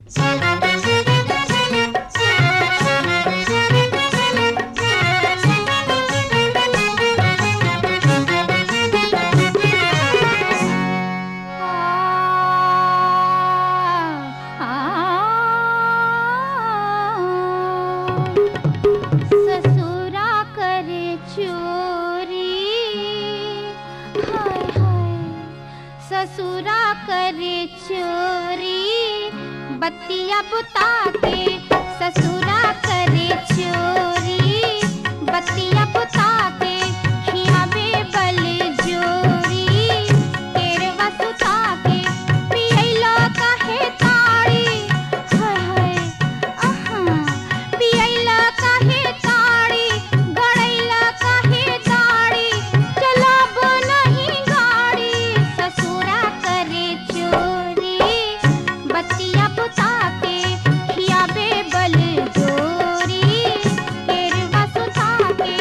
ससुरा करे चोरी, हाय हाय ससुरा करे चोरी, बत्तियां बुता के ससुरा करे चोरी, बत्तियां बुता के खियावे बल जोरी, केरवा सुता के पियैला काहे ताड़ी, हाय हाय आहा पियैला काहे ताड़ी, गड़ैला काहे दाड़ी, चलाब नहीं गाड़ी, ससुरा करे चोरी, बत्तियां बुता के खियावे बल जोरी, केरवा सुता के।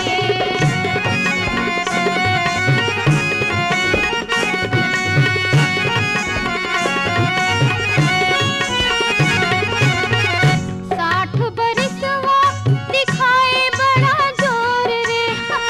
साठ बरिसवा दिखाए बड़ा जोर रे,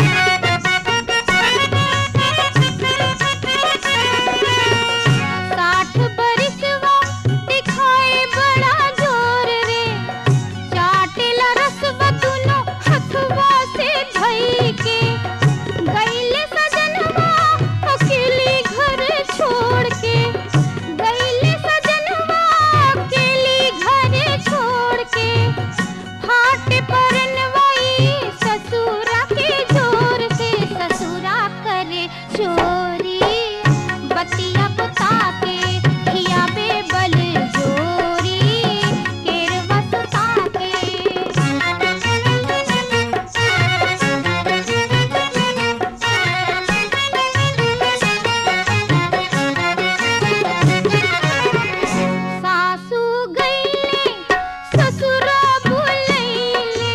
साठ बरिसवा दिखाए बड़ा जोर रे, चाटेला रसवा दुनो हथवा से धई के, गईले सजनवा अकेली घर छोड़ के, गईले सजनवा अकेली घर छोड़ के, फाट परनवाई ससुरा के जोर से, ससुरा करे चोरी, बत्तियां बुता के खियावे बल जोरी, केरवा सुता के। सासू गईले ससुरा बुलैले,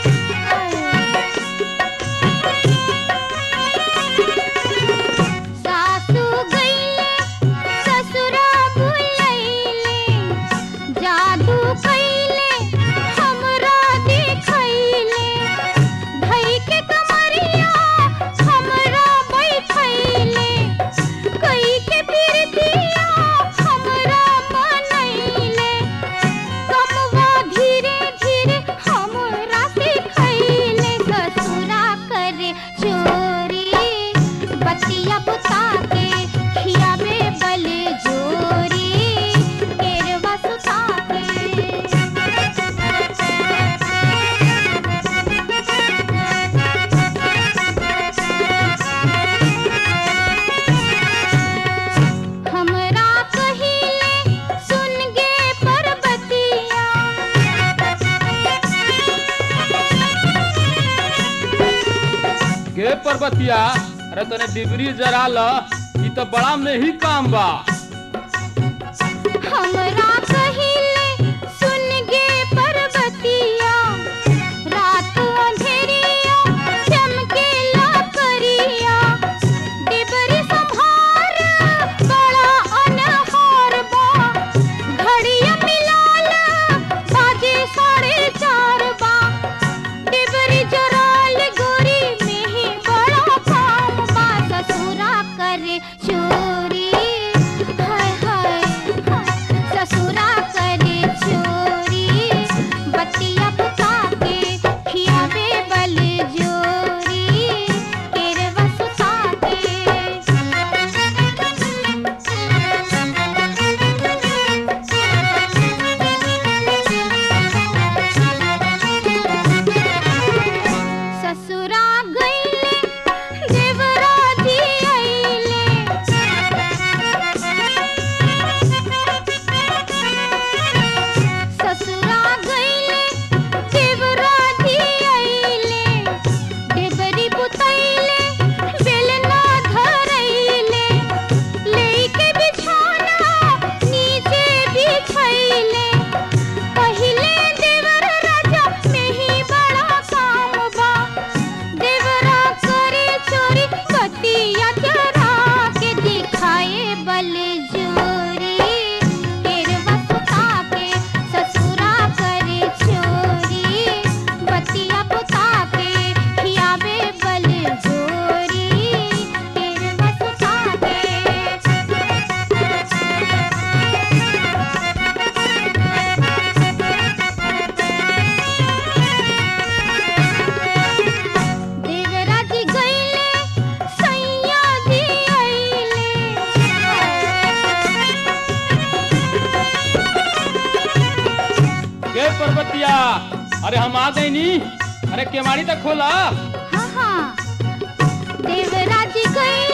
सासू गईले ससुरा बुलैले, जादू कैले हमरा दिखैले, धई के कमरिया हमरा बैठैले, कई के पिरतिया हमरा मनैले, कमवा धीरे धीरे हमरा सिखैले, ससुरा करे चोरी, बत्तियां बुता के खियावे बल जोरी, केरवा सुता के। हमरा कहिले सुन गे परबतिया, गे पर्वतिया, अरे तने डिबरी जरा ल, ई तो बड़ा में ही काम बा। हमरा कहिले सुन गे परबतिया, रात अंधेरिया चमकेला करिया, डिबरी संभार बड़ा अनहार बा, घड़िया मिलाल बाजे 4:30 बा, डिबरी जराल गोरी में ही बड़ा काम बा, ससुरा करे चोरी, पर्वतिया, अरे हम आ गई नी। अरे केवाड़ी तक खोला। हाँ हाँ, देवराज गई